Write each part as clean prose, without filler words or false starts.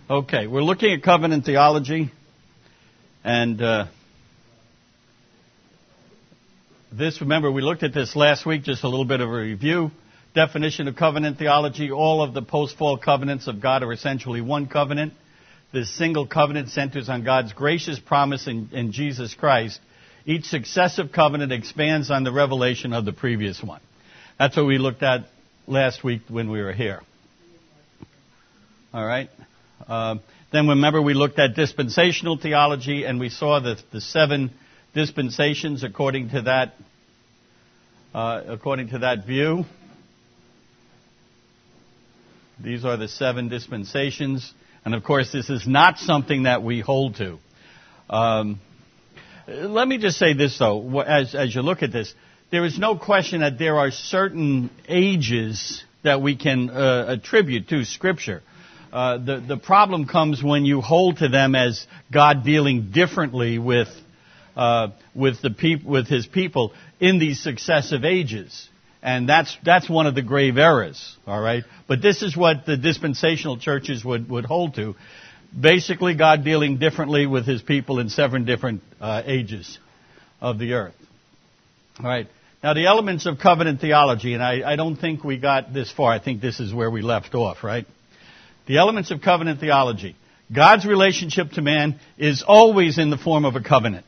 Okay, we're looking at covenant theology, and remember, we looked at this last week, just a little bit of a review. Definition of covenant theology: all of the post-fall covenants of God are essentially one covenant. This single covenant centers on God's gracious promise in Jesus Christ. Each successive covenant expands on the revelation of the previous one. That's what we looked at last week when we were here. All right. Then remember, we looked at dispensational theology, and we saw the 7 dispensations according to that view. These are the 7 dispensations, and of course, this is not something that we hold to. Let me just say this, though, as you look at this, there is no question that there are certain ages that we can attribute to Scripture. The problem comes when you hold to them as God dealing differently with His people in these successive ages, and that's one of the grave errors. All right, but this is what the dispensational churches would hold to. Basically, God dealing differently with His people in 7 different ages of the earth. All right. Now, the elements of covenant theology, and I don't think we got this far. I think this is where we left off, right? The elements of covenant theology. God's relationship to man is always in the form of a covenant.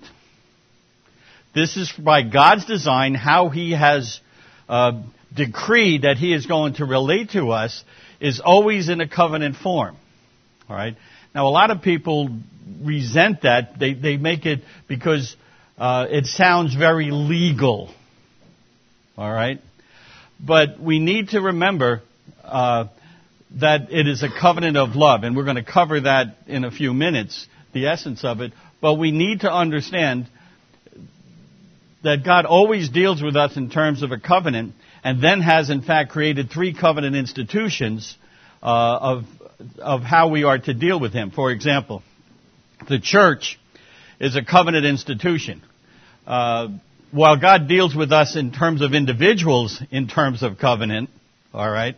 This is by God's design how He has decreed that He is going to relate to us is always in a covenant form. All right. Now, a lot of people resent that. They make it because it sounds very legal. All right. But we need to remember that it is a covenant of love, and we're going to cover that in a few minutes, the essence of it. But we need to understand that God always deals with us in terms of a covenant, and then has in fact created 3 covenant institutions of how we are to deal with Him. For example, the church is a covenant institution. While God deals with us in terms of individuals, in terms of covenant, all right,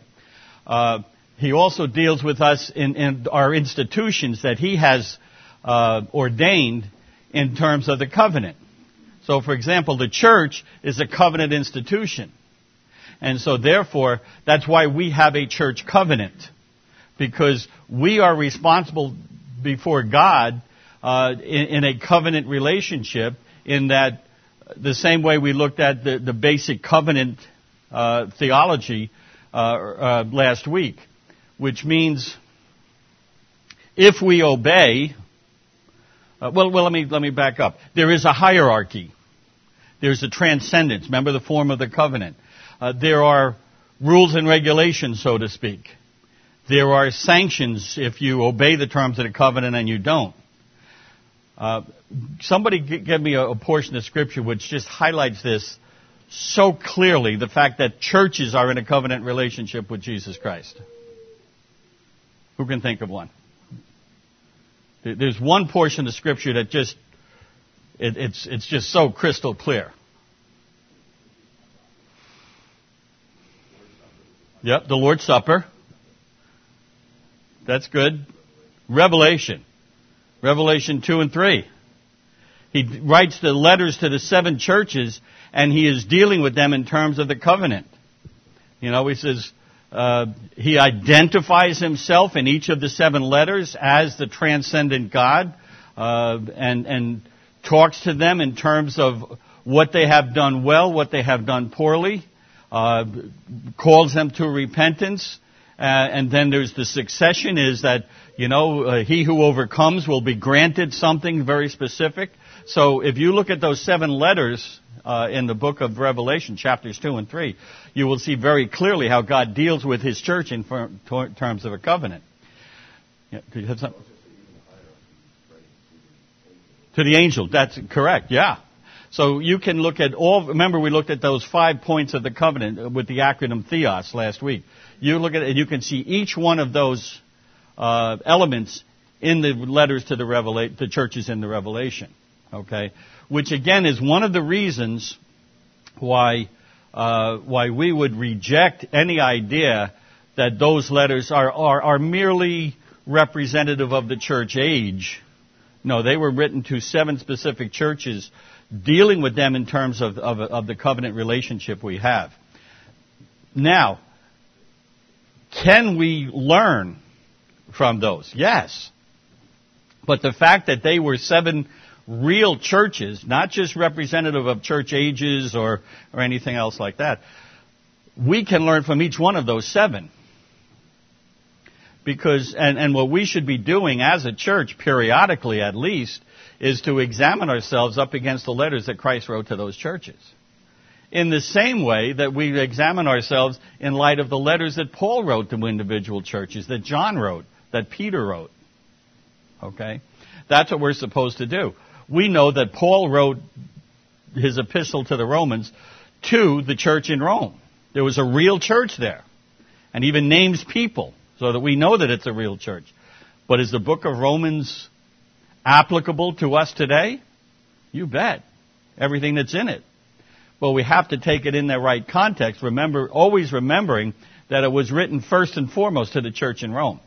He also deals with us in our institutions that He has ordained in terms of the covenant. So, for example, the church is a covenant institution. And so, therefore, that's why we have a church covenant. Because we are responsible before God in a covenant relationship, in that the same way we looked at the basic covenant theology last week. Which means, if we obey, let me back up. There is a hierarchy. There's a transcendence. Remember the form of the covenant. There are rules and regulations, so to speak. There are sanctions if you obey the terms of the covenant and you don't. Somebody give me a portion of Scripture which just highlights this so clearly, the fact that churches are in a covenant relationship with Jesus Christ. Who can think of one? There's one portion of Scripture that it's just so crystal clear. Yep, the Lord's Supper. That's good. Revelation 2 and 3. He writes the letters to the 7 churches, and he is dealing with them in terms of the covenant. You know, he says, he identifies himself in each of the 7 letters as the transcendent God, and talks to them in terms of what they have done well, what they have done poorly, calls them to repentance, and then there's the succession is that, he who overcomes will be granted something very specific. So if you look at those 7 letters in the book of Revelation, chapters 2 and 3, you will see very clearly how God deals with His church in terms of a covenant. Yeah, did you have something? To the angel, that's correct, yeah. So you can look at remember we looked at those 5 points of the covenant with the acronym Theos last week. You look at it and you can see each one of those elements in the letters to the churches in the Revelation. Okay? Which again is one of the reasons why we would reject any idea that those letters are merely representative of the church age. No, they were written to 7 specific churches, dealing with them in terms of the covenant relationship we have. Now, can we learn from those? Yes. But the fact that they were 7 real churches, not just representative of church ages or anything else like that, we can learn from each one of those 7. Because, and what we should be doing as a church, periodically at least, is to examine ourselves up against the letters that Christ wrote to those churches. In the same way that we examine ourselves in light of the letters that Paul wrote to individual churches, that John wrote, that Peter wrote. Okay? That's what we're supposed to do. We know that Paul wrote his epistle to the Romans to the church in Rome. There was a real church there. And even names people, so that we know that it's a real church. But is the book of Romans applicable to us today? You bet. Everything that's in it. Well, we have to take it in the right context. Always remembering that it was written first and foremost to the church in Rome.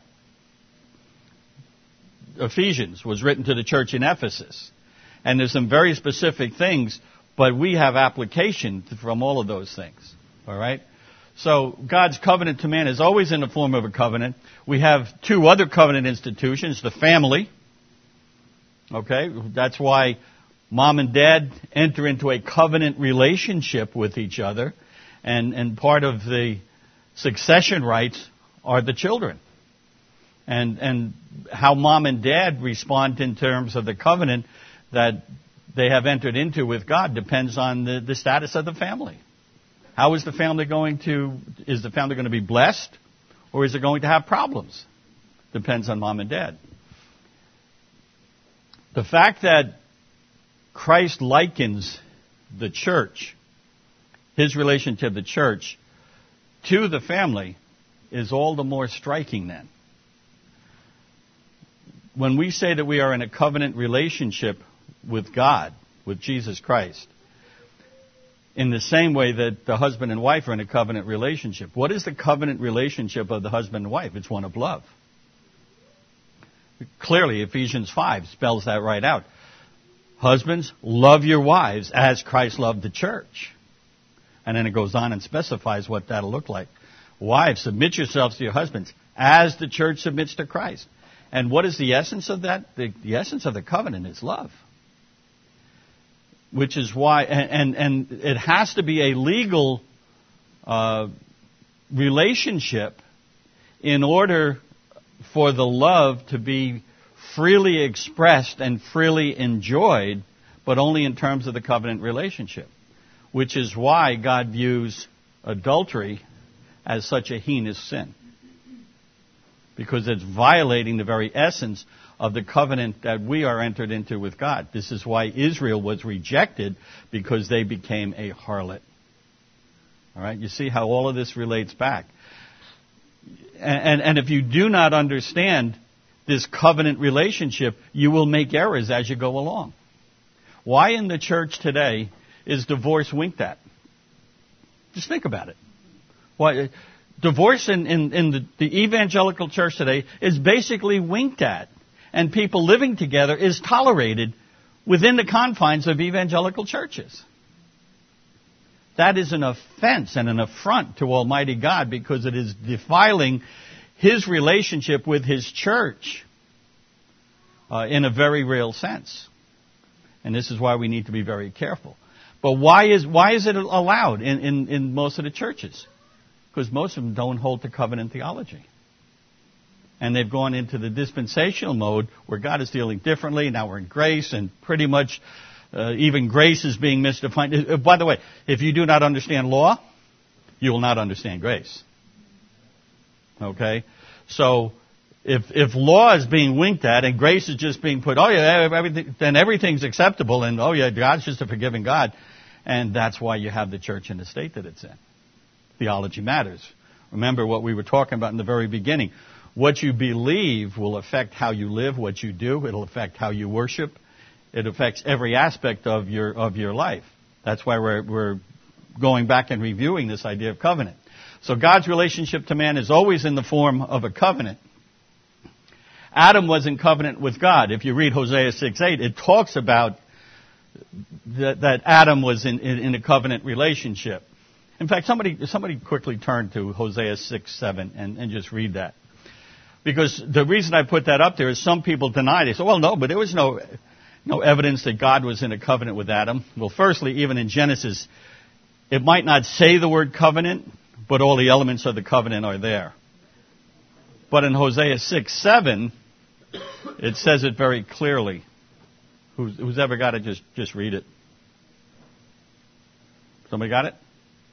Ephesians was written to the church in Ephesus. And there's some very specific things, but we have application from all of those things. All right? So God's covenant to man is always in the form of a covenant. We have 2 other covenant institutions, the family. Okay? That's why mom and dad enter into a covenant relationship with each other. And part of the succession rights are the children. And how mom and dad respond in terms of the covenant that they have entered into with God depends on the status of the family. How is the family going to be blessed, or is it going to have problems? Depends on mom and dad. The fact that Christ likens the church, his relation to the church, to the family is all the more striking then. When we say that we are in a covenant relationship with God, with Jesus Christ, in the same way that the husband and wife are in a covenant relationship. What is the covenant relationship of the husband and wife? It's one of love. Clearly, Ephesians 5 spells that right out. Husbands, love your wives as Christ loved the church. And then it goes on and specifies what that'll look like. Wives, submit yourselves to your husbands as the church submits to Christ. And what is the essence of that? The essence of the covenant is love. Which is why, and it has to be a legal relationship in order for the love to be freely expressed and freely enjoyed, but only in terms of the covenant relationship. Which is why God views adultery as such a heinous sin. Because it's violating the very essence of the covenant that we are entered into with God. This is why Israel was rejected, because they became a harlot. All right? You see how all of this relates back. And if you do not understand this covenant relationship, you will make errors as you go along. Why in the church today is divorce winked at? Just think about it. Why? Divorce in the evangelical church today is basically winked at. And people living together is tolerated within the confines of evangelical churches. That is an offense and an affront to Almighty God, because it is defiling his relationship with his church in a very real sense. And this is why we need to be very careful. But why is it allowed in most of the churches? Because most of them don't hold to covenant theology. And they've gone into the dispensational mode where God is dealing differently. Now we're in grace, and pretty much even grace is being misdefined. By the way, if you do not understand law, you will not understand grace. Okay? So if law is being winked at and grace is just being put, then everything's acceptable, and God's just a forgiving God. And that's why you have the church in the state that it's in. Theology matters. Remember what we were talking about in the very beginning. What you believe will affect how you live, what you do. It'll affect how you worship. It affects every aspect of your life. That's why we're going back and reviewing this idea of covenant. So God's relationship to man is always in the form of a covenant. Adam was in covenant with God. If you read Hosea 6:8, it talks about that Adam was in a covenant relationship. In fact, somebody quickly turn to Hosea 6:7 and just read that. Because the reason I put that up there is some people deny. They say, well, no, but there was no evidence that God was in a covenant with Adam. Well, firstly, even in Genesis, it might not say the word covenant, but all the elements of the covenant are there. But in Hosea 6:7, it says it very clearly. Who's ever got it, just read it. Somebody got it?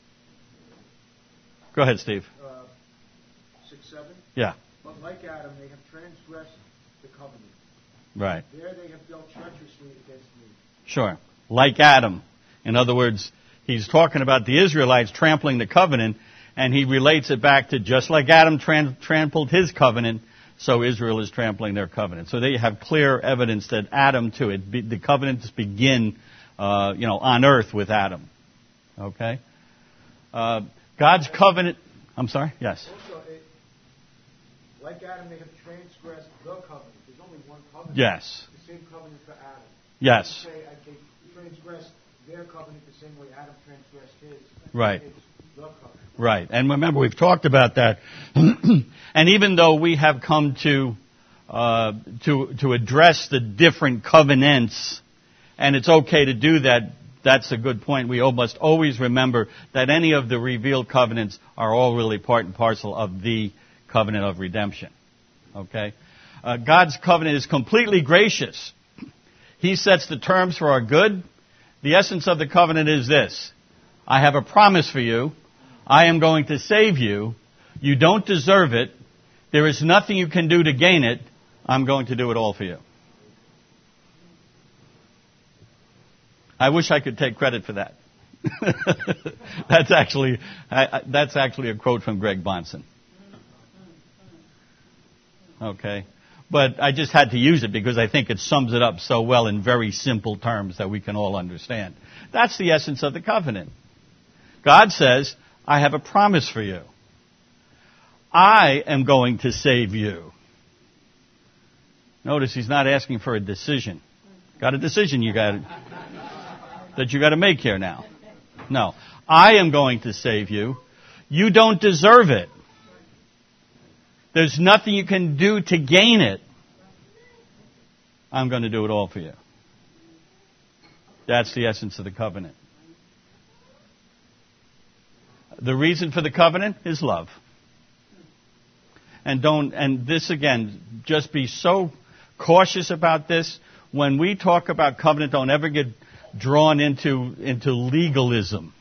Go ahead, Steve. 6:7? Yeah. But like Adam, they have transgressed the covenant. Right. There they have dealt treacherously against me. Sure. Like Adam. In other words, he's talking about the Israelites trampling the covenant, and he relates it back to just like Adam trampled his covenant, so Israel is trampling their covenant. So there you have clear evidence that Adam too. The covenants begin, on earth with Adam. Okay. God's covenant. I'm sorry. Yes. Also, like Adam, they have transgressed the covenant. There's only one covenant. Yes. The same covenant for Adam. Yes. They transgressed their covenant the same way Adam transgressed his. Right. The covenant. Right. And remember, we've talked about that. And even though we have come to address the different covenants, and it's okay to do that, that's a good point. We must always remember that any of the revealed covenants are all really part and parcel of the covenant of redemption. Okay? God's covenant is completely gracious. He sets the terms for our good. The essence of the covenant is this: I have a promise for you. I am going to save you. You don't deserve it. There is nothing you can do to gain it. I'm going to do it all for you. I wish I could take credit for that. That's actually a quote from Greg Bonson. Okay. But I just had to use it because I think it sums it up so well in very simple terms that we can all understand. That's the essence of the covenant. God says, I have a promise for you. I am going to save you. Notice he's not asking for a decision. Got a decision that you got to make here now. No. I am going to save you. You don't deserve it. There's nothing you can do to gain it. I'm going to do it all for you. That's the essence of the covenant. The reason for the covenant is love. And this again, just be so cautious about this. When we talk about covenant, don't ever get drawn into legalism.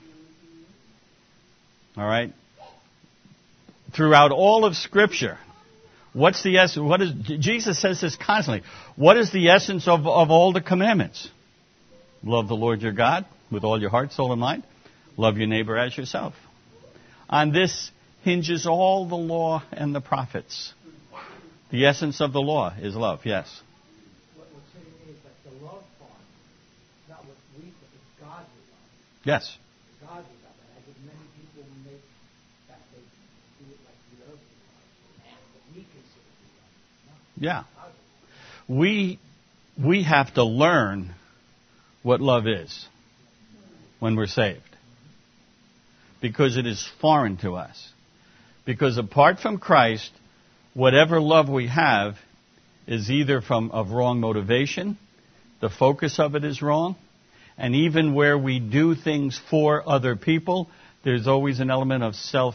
All right? Throughout all of Scripture, what's the essence? Jesus says this constantly. What is the essence of all the commandments? Love the Lord your God with all your heart, soul, and mind. Love your neighbor as yourself. On this hinges all the law and the prophets. The essence of the law is love, yes. What's hitting me is that the love part, not what we think, it's godly love. Yes. Godly love. And I think many people make that they do it like the earthly love. What we consider love. Yeah. We have to learn what love is when we're saved. Because it is foreign to us. Because apart from Christ, whatever love we have is either of wrong motivation, the focus of it is wrong, and even where we do things for other people, there's always an element of self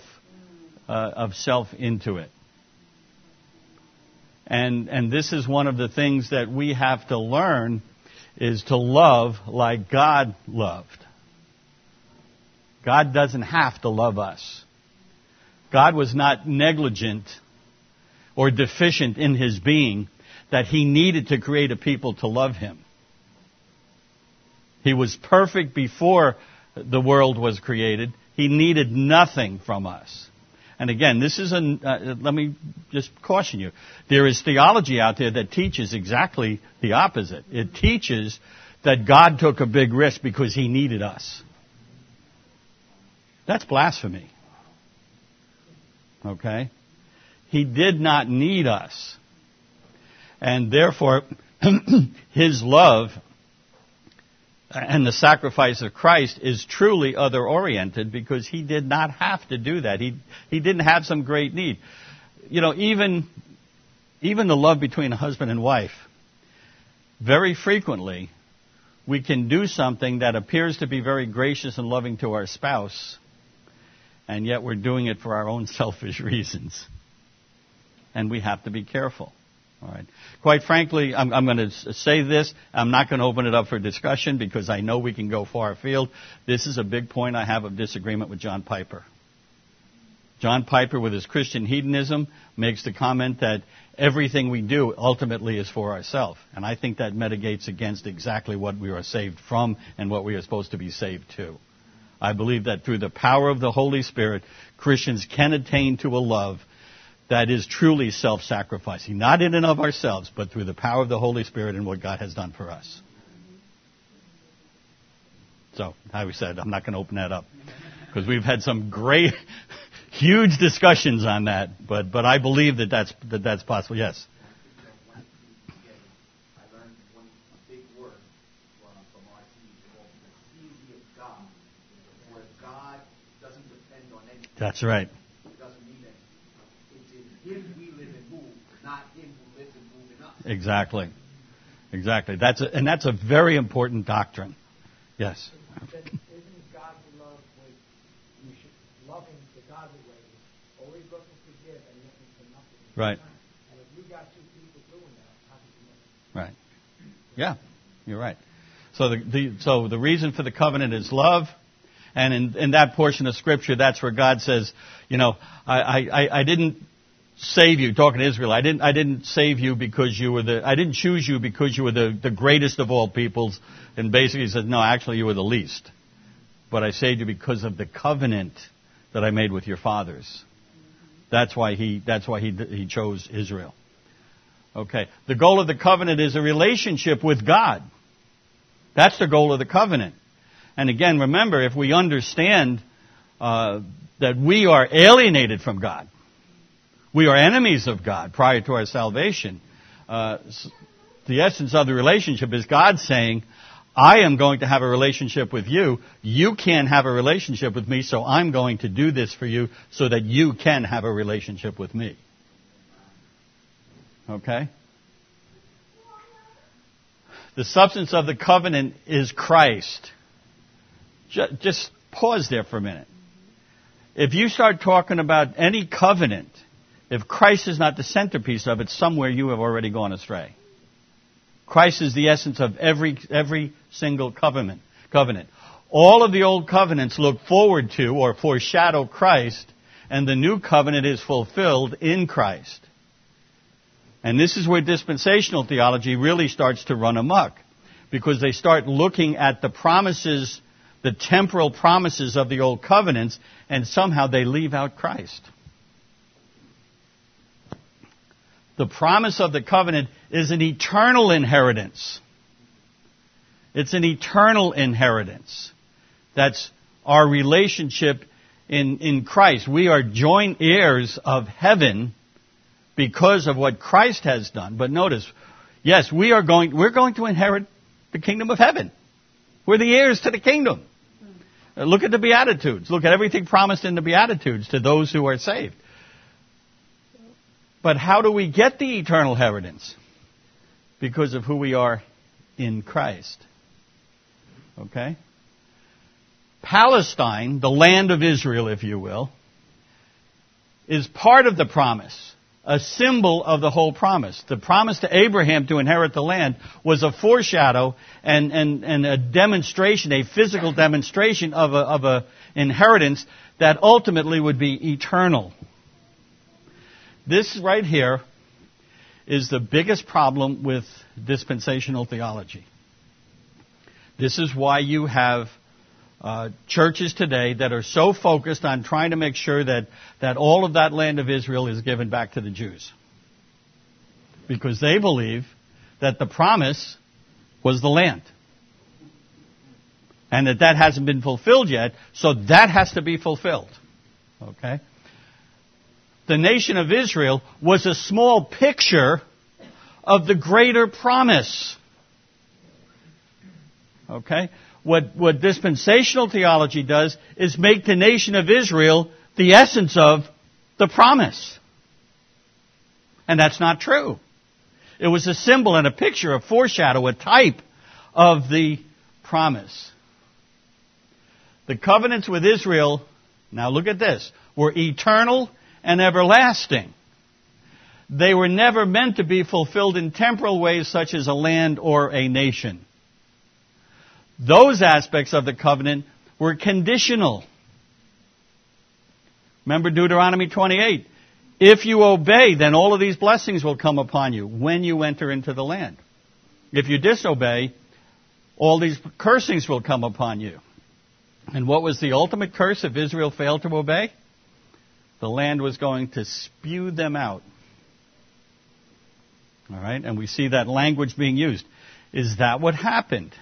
into it. And this is one of the things that we have to learn, is to love like God loved. God doesn't have to love us. God was not negligent or deficient in his being that he needed to create a people to love him. He was perfect before the world was created. He needed nothing from us. And again, this is let me just caution you. There is theology out there that teaches exactly the opposite. It teaches that God took a big risk because he needed us. That's blasphemy. Okay? He did not need us. And therefore, his love and the sacrifice of Christ is truly other-oriented because he did not have to do that. He didn't have some great need. You know, even the love between a husband and wife, very frequently we can do something that appears to be very gracious and loving to our spouse, and yet we're doing it for our own selfish reasons. And we have to be careful. All right. Quite frankly, I'm going to say this. I'm not going to open it up for discussion because I know we can go far afield. This is a big point I have of disagreement with John Piper. John Piper, with his Christian hedonism, makes the comment that everything we do ultimately is for ourselves. And I think that mitigates against exactly what we are saved from and what we are supposed to be saved to. I believe that through the power of the Holy Spirit, Christians can attain to a love that is truly self-sacrificing, not in and of ourselves, but through the power of the Holy Spirit and what God has done for us. So, how we said, I'm not going to open that up because we've had some great, huge discussions on that. But I believe that's possible. Yes. I learned one big word from R.C. called the easy of God, where God doesn't depend on anything. That's right. Him we live and move, not him who lives and moves in us. Exactly. That's a very important doctrine. Yes. Isn't God's love with you should love him the godly way, always looking to give and looking for nothing. Right. And if you got two people doing that, how could you Right. Yeah, you're right. So the reason for the covenant is love. And in that portion of Scripture, that's where God says, you know, I didn't save you, talking to Israel, I didn't save you because I didn't choose you because you were the greatest of all peoples. And basically he said, no, actually you were the least. But I saved you because of the covenant that I made with your fathers. That's why he chose Israel. Okay. The goal of the covenant is a relationship with God. That's the goal of the covenant. And again, remember, if we understand that we are alienated from God, we are enemies of God prior to our salvation, the essence of the relationship is God saying, I am going to have a relationship with you. You can't have a relationship with me, so I'm going to do this for you so that you can have a relationship with me. Okay? The substance of the covenant is Christ. Just pause there for a minute. If you start talking about any covenant, if Christ is not the centerpiece of it, somewhere you have already gone astray. Christ is the essence of every single covenant. All of the old covenants look forward to or foreshadow Christ, and the new covenant is fulfilled in Christ. And this is where dispensational theology really starts to run amok, because they start looking at the promises, the temporal promises of the old covenants, and somehow they leave out Christ. The promise of the covenant is an eternal inheritance. It's an eternal inheritance. That's our relationship in Christ. We are joint heirs of heaven because of what Christ has done. But notice, yes, we're going to inherit the kingdom of heaven. We're the heirs to the kingdom. Look at the Beatitudes. Look at everything promised in the Beatitudes to those who are saved. But how do we get the eternal inheritance? Because of who we are in Christ. Okay? Palestine, the land of Israel, if you will, is part of the promise, a symbol of the whole promise. The promise to Abraham to inherit the land was a foreshadow and a demonstration, a physical demonstration of a inheritance that ultimately would be eternal. This right here is the biggest problem with dispensational theology. This is why you have churches today that are so focused on trying to make sure that all of that land of Israel is given back to the Jews. Because they believe that the promise was the land. And that hasn't been fulfilled yet, so that has to be fulfilled. Okay? The nation of Israel was a small picture of the greater promise. Okay? What dispensational theology does is make the nation of Israel the essence of the promise. And that's not true. It was a symbol and a picture, a foreshadow, a type of the promise. The covenants with Israel, now look at this, were eternal and everlasting. They were never meant to be fulfilled in temporal ways such as a land or a nation. Those aspects of the covenant were conditional. Remember Deuteronomy 28. If you obey, then all of these blessings will come upon you when you enter into the land. If you disobey, all these cursings will come upon you. And what was the ultimate curse if Israel failed to obey? The land was going to spew them out. All right, and we see that language being used. Is that what happened?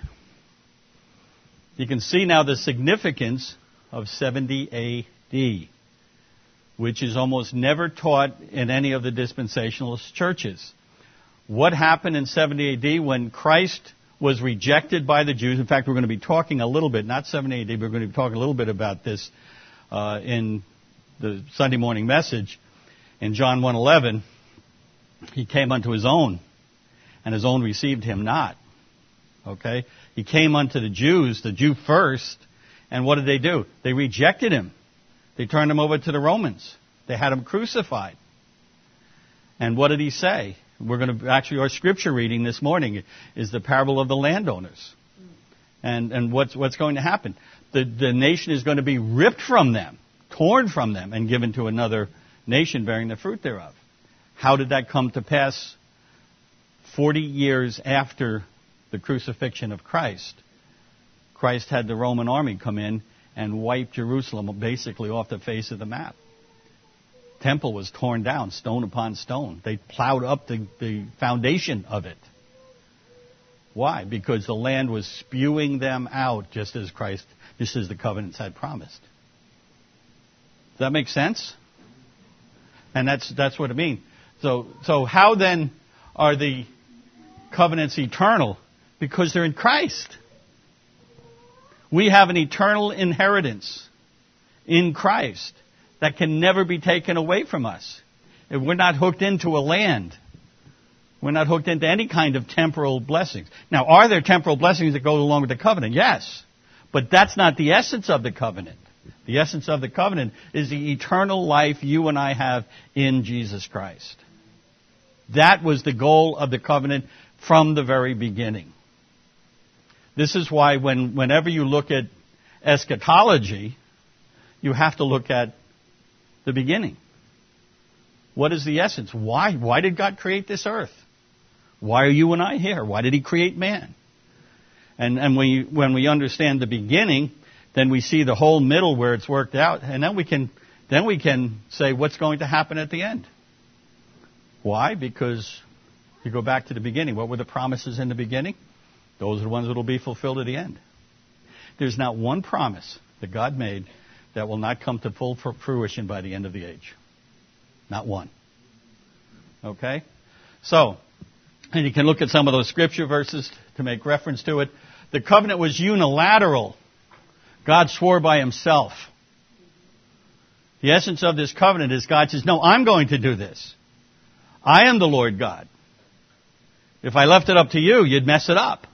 You can see now the significance of 70 A.D., which is almost never taught in any of the dispensationalist churches. What happened in 70 A.D. when Christ was rejected by the Jews? In fact, we're going to be talking a little bit, not 70 A.D., but we're going to be talking a little bit about this in the Sunday morning message. In John 1:11, he came unto his own, and his own received him not. Okay? He came unto the Jews, the Jew first, and what did they do? They rejected him. They turned him over to the Romans. They had him crucified. And what did he say? We're going to, actually, our scripture reading this morning is the parable of the landowners. And what's going to happen? The nation is going to be ripped from them, torn from them, and given to another nation bearing the fruit thereof. How did that come to pass 40 years after the crucifixion of Christ? Christ had the Roman army come in and wipe Jerusalem basically off the face of the map. Temple was torn down, stone upon stone. They plowed up the foundation of it. Why? Because the land was spewing them out just as the covenants had promised. Does that make sense? And that's what it means. So how then are the covenants eternal? Because they're in Christ. We have an eternal inheritance in Christ that can never be taken away from us. If we're not hooked into a land. We're not hooked into any kind of temporal blessings. Now, are there temporal blessings that go along with the covenant? Yes. But that's not the essence of the covenant. The essence of the covenant is the eternal life you and I have in Jesus Christ. That was the goal of the covenant from the very beginning. This is why whenever you look at eschatology, you have to look at the beginning. What is the essence? Why did God create this earth? Why are you and I here? Why did He create man? And when we understand the beginning, then we see the whole middle where it's worked out, and then we can say what's going to happen at the end. Why? Because you go back to the beginning. What were the promises in the beginning? Those are the ones that will be fulfilled at the end. There's not one promise that God made that will not come to full fruition by the end of the age. Not one. Okay? So, and you can look at some of those scripture verses to make reference to it. The covenant was unilateral. God swore by Himself. The essence of this covenant is God says, no, I'm going to do this. I am the Lord God. If I left it up to you, you'd mess it up.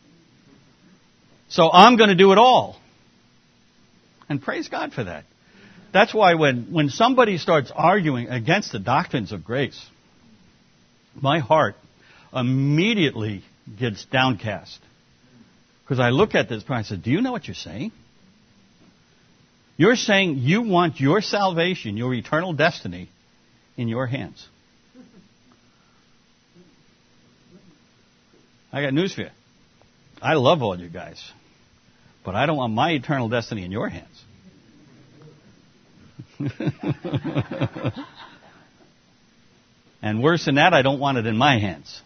So I'm going to do it all. And praise God for that. That's why when somebody starts arguing against the doctrines of grace, my heart immediately gets downcast. Because I look at this and I say, do you know what you're saying? You're saying you want your salvation, your eternal destiny, in your hands. I got news for you. I love all you guys. But I don't want my eternal destiny in your hands. And worse than that, I don't want it in my hands.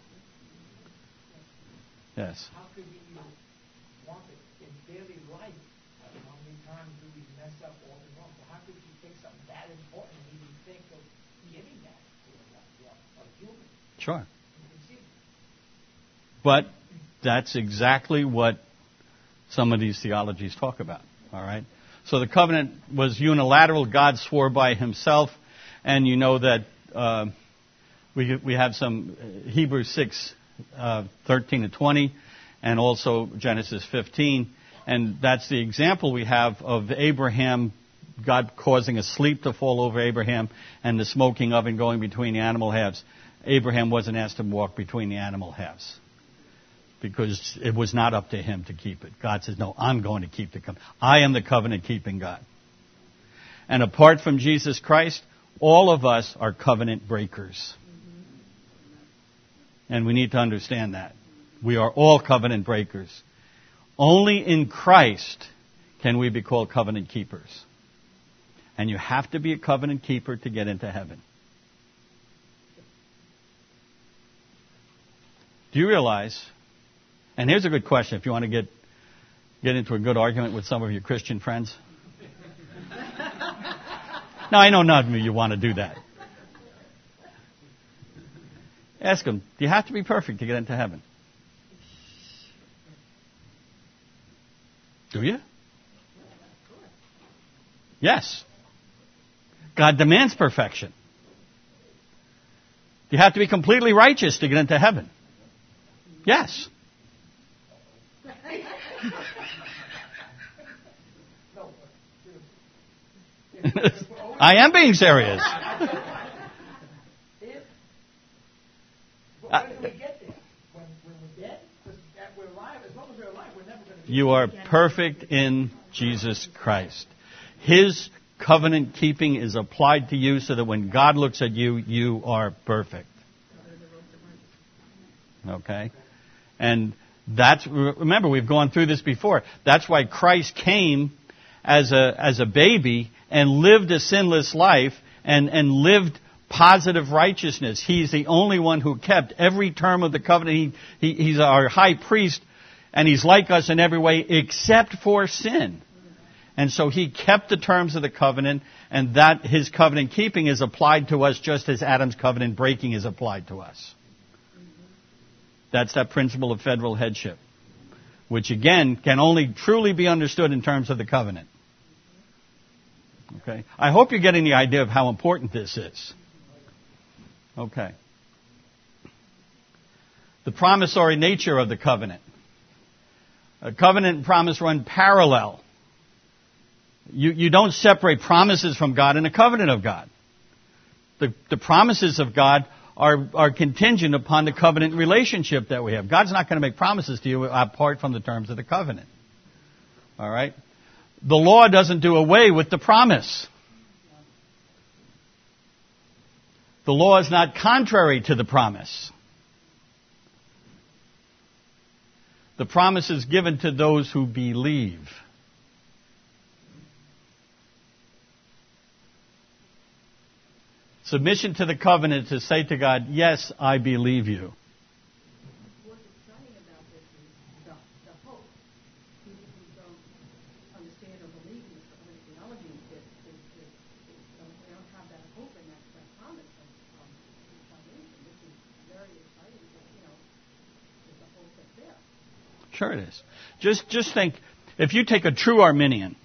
Yes. How could you want it in daily life? How many times do we mess up all the wrong? How could you take something that important and even think of giving that to a human? Sure. But that's exactly what some of these theologies talk about. All right? So the covenant was unilateral. God swore by himself. And you know that we have some Hebrews 6, 13 to 20, and also Genesis 15. And that's the example we have of Abraham, God causing a sleep to fall over Abraham and the smoking oven going between the animal halves. Abraham wasn't asked to walk between the animal halves because it was not up to him to keep it. God says, no, I'm going to keep the covenant. I am the covenant-keeping God. And apart from Jesus Christ, all of us are covenant breakers. And we need to understand that. We are all covenant breakers. Only in Christ can we be called covenant keepers. And you have to be a covenant keeper to get into heaven. Do you realize, and here's a good question if you want to get into a good argument with some of your Christian friends. Now, I know none of you want to do that. Ask them, do you have to be perfect to get into heaven? Do you? Yes. God demands perfection. Do you have to be completely righteous to get into heaven? Yes. I am being serious. When do we get there? When we're dead? Because we're alive. As long as we're alive, we're never going to get You are perfect in Jesus Christ. His covenant keeping is applied to you so that when God looks at you, you are perfect. Okay? And remember, we've gone through this before. That's why Christ came as a baby and lived a sinless life and lived positive righteousness. He's the only one who kept every term of the covenant. He's our high priest, and he's like us in every way except for sin. And so he kept the terms of the covenant, and that his covenant keeping is applied to us just as Adam's covenant breaking is applied to us. That's that principle of federal headship, which again can only truly be understood in terms of the covenant. Okay? I hope you're getting the idea of how important this is. Okay. The promissory nature of the covenant. A covenant and promise run parallel. You don't separate promises from God and a covenant of God. The promises of God are contingent upon the covenant relationship that we have. God's not going to make promises to you apart from the terms of the covenant. All right? The law doesn't do away with the promise. The law is not contrary to the promise. The promise is given to those who believe. Submission to the covenant to say to God, yes, I believe you. What's exciting about this is the hope. People who don't understand or believe in this covenant theology, they don't have that hope and that promise of salvation. This is very exciting that, there's a hope that's there. Sure it is. Just think, if you take a true Arminian,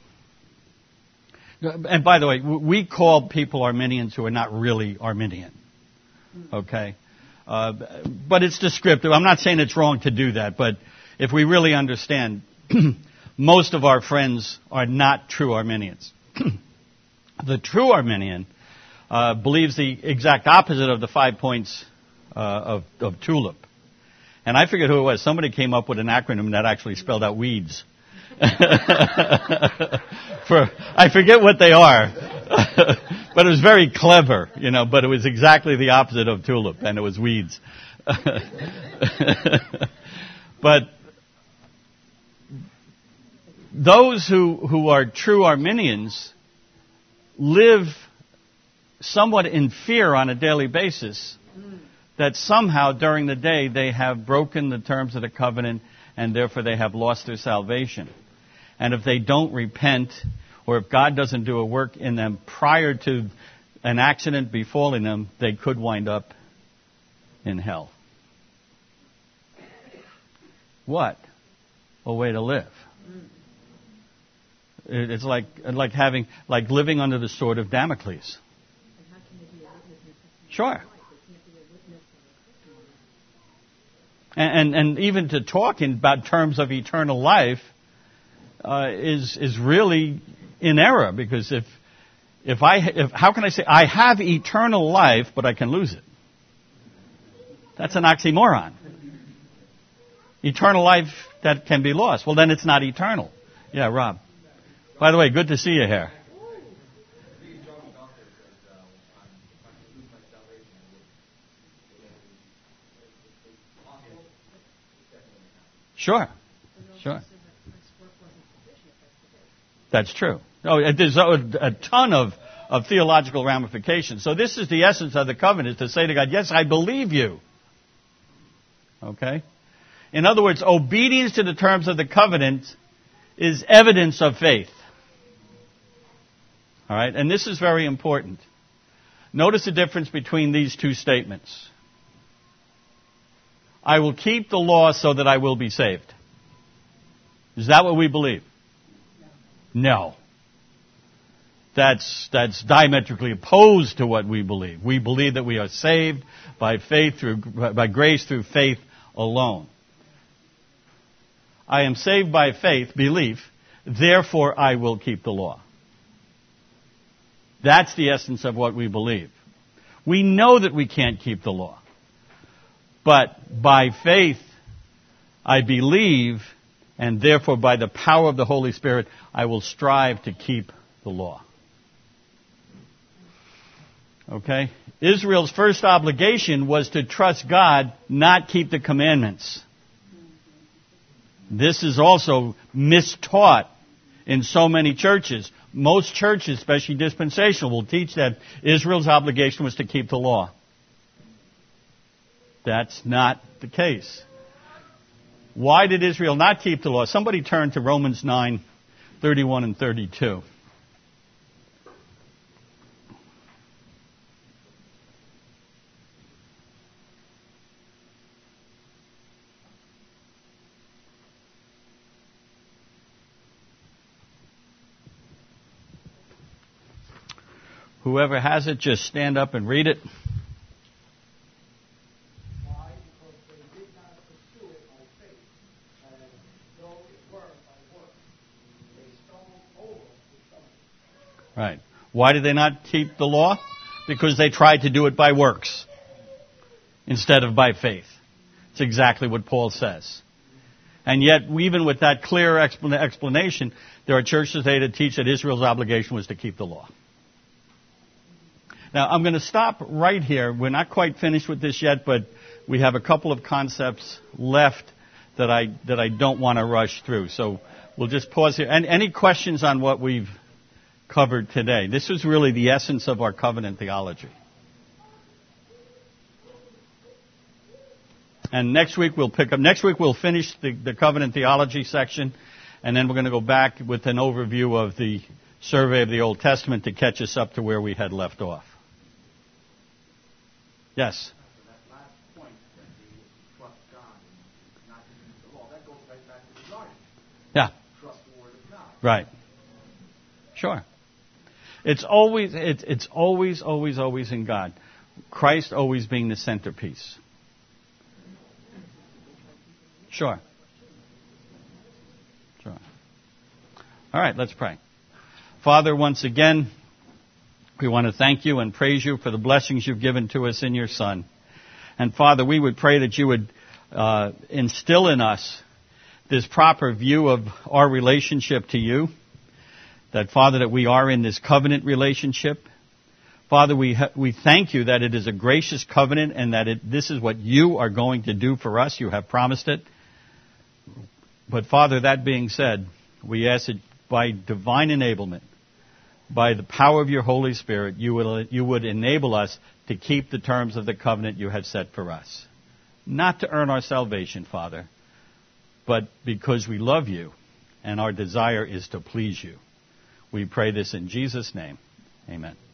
and by the way, we call people Arminians who are not really Arminian. Okay? But it's descriptive. I'm not saying it's wrong to do that, but if we really understand, most of our friends are not true Arminians. The true Arminian believes the exact opposite of the 5 points of TULIP. And I forget who it was. Somebody came up with an acronym that actually spelled out weeds. I forget what they are, but it was very clever, but it was exactly the opposite of TULIP, and it was weeds. But those who are true Arminians live somewhat in fear on a daily basis that somehow during the day they have broken the terms of the covenant and therefore they have lost their salvation. And if they don't repent, or if God doesn't do a work in them prior to an accident befalling them, they could wind up in hell. what? A way to live. It's like living under the sword of Damocles. Sure. And even to talk in about terms of eternal life is really in error, because if how can I say I have eternal life but I can lose it? That's an oxymoron. Eternal life that can be lost. Well, then it's not eternal. Yeah, Rob. By the way, good to see you here. Sure. That's true. Oh, there's a ton of theological ramifications. So this is the essence of the covenant, to say to God, yes, I believe you. Okay? In other words, obedience to the terms of the covenant is evidence of faith. All right? And this is very important. Notice the difference between these two statements. I will keep the law so that I will be saved. Is that what we believe? No. That's diametrically opposed to what we believe. We believe that we are saved by grace through faith alone. I am saved by faith, belief, therefore I will keep the law. That's the essence of what we believe. We know that we can't keep the law. But by faith, I believe, and therefore by the power of the Holy Spirit, I will strive to keep the law. Okay? Israel's first obligation was to trust God, not keep the commandments. This is also mistaught in so many churches. Most churches, especially dispensational, will teach that Israel's obligation was to keep the law. That's not the case. Why did Israel not keep the law? Somebody turn to Romans 9:31 and 32. Whoever has it, just stand up and read it. Why? Because they did not pursue it by faith, as though it were by works. They stumbled over the stone. Right. Why did they not keep the law? Because they tried to do it by works instead of by faith. It's exactly what Paul says. And yet, even with that clear explanation, there are churches today that teach that Israel's obligation was to keep the law. Now, I'm going to stop right here. We're not quite finished with this yet, but we have a couple of concepts left that I don't want to rush through. So we'll just pause here. And any questions on what we've covered today? This is really the essence of our covenant theology. And next week we'll pick up. Next week we'll finish the covenant theology section, and then we're going to go back with an overview of the survey of the Old Testament to catch us up to where we had left off. Yes? That last point that they trust God and not to keep the law, that goes right back to the garden. Yeah. Trust the word of God. Right. Sure. It's always in God. Christ always being the centerpiece. Sure. All right, let's pray. Father, once again, we want to thank you and praise you for the blessings you've given to us in your Son. And Father, we would pray that you would instill in us this proper view of our relationship to you. That, Father, that we are in this covenant relationship. Father, we thank you that it is a gracious covenant and that this is what you are going to do for us. You have promised it. But, Father, that being said, we ask that by divine enablement, by the power of your Holy Spirit, you would enable us to keep the terms of the covenant you have set for us. Not to earn our salvation, Father, but because we love you and our desire is to please you. We pray this in Jesus' name. Amen.